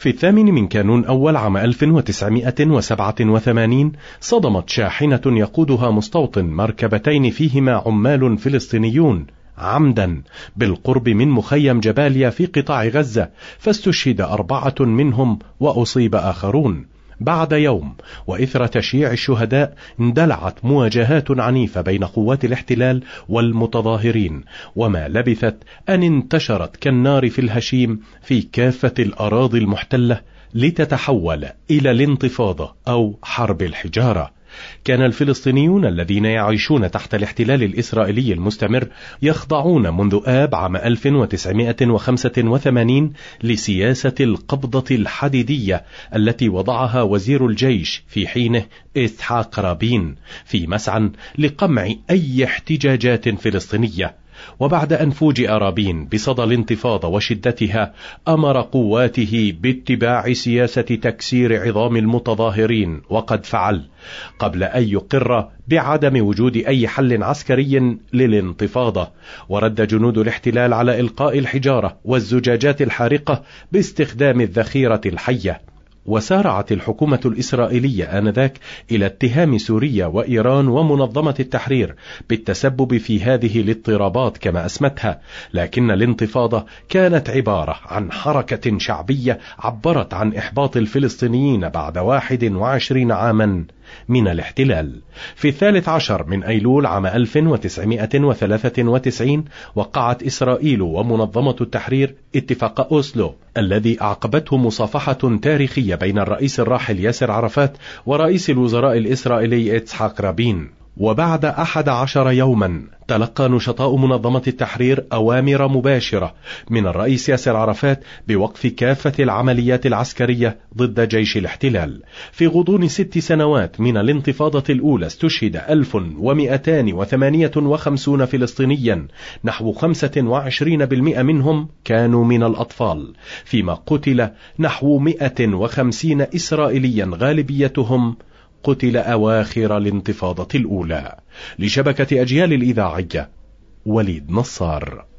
في 8 من كانون أول عام 1987 صدمت شاحنة يقودها مستوطن مركبتين فيهما عمال فلسطينيون عمدا بالقرب من مخيم جباليا في قطاع غزة، فاستشهد 4 منهم وأصيب آخرون. بعد يوم وإثر تشييع الشهداء اندلعت مواجهات عنيفة بين قوات الاحتلال والمتظاهرين، وما لبثت أن انتشرت كالنار في الهشيم في كافة الأراضي المحتلة لتتحول إلى الانتفاضة أو حرب الحجارة. كان الفلسطينيون الذين يعيشون تحت الاحتلال الإسرائيلي المستمر يخضعون منذ آب عام 1985 لسياسة القبضة الحديدية التي وضعها وزير الجيش في حينه إسحاق رابين في مسعى لقمع أي احتجاجات فلسطينية. وبعد أن فوجئ رابين بصدى الانتفاضة وشدتها أمر قواته باتباع سياسة تكسير عظام المتظاهرين، وقد فعل قبل أن يقر بعدم وجود أي حل عسكري للانتفاضة. ورد جنود الاحتلال على إلقاء الحجارة والزجاجات الحارقة باستخدام الذخيرة الحية. وسارعت الحكومة الإسرائيلية آنذاك إلى اتهام سوريا وإيران ومنظمة التحرير بالتسبب في هذه الاضطرابات كما أسمتها، لكن الانتفاضة كانت عبارة عن حركة شعبية عبرت عن إحباط الفلسطينيين بعد 21 عاما من الاحتلال. في 13 من أيلول عام 1993 وقعت إسرائيل ومنظمة التحرير اتفاق أوسلو الذي أعقبته مصافحة تاريخية بين الرئيس الراحل ياسر عرفات ورئيس الوزراء الإسرائيلي إسحاق رابين. وبعد 11 يوما تلقى نشطاء منظمة التحرير أوامر مباشرة من الرئيس ياسر عرفات بوقف كافة العمليات العسكرية ضد جيش الاحتلال. في غضون 6 سنوات من الانتفاضة الأولى استشهد 1258 فلسطينيا، نحو 25% منهم كانوا من الأطفال، فيما قتل نحو 150 إسرائيليا غالبيتهم قتل أواخر الانتفاضة الأولى. لشبكة أجيال الإذاعية، وليد نصار.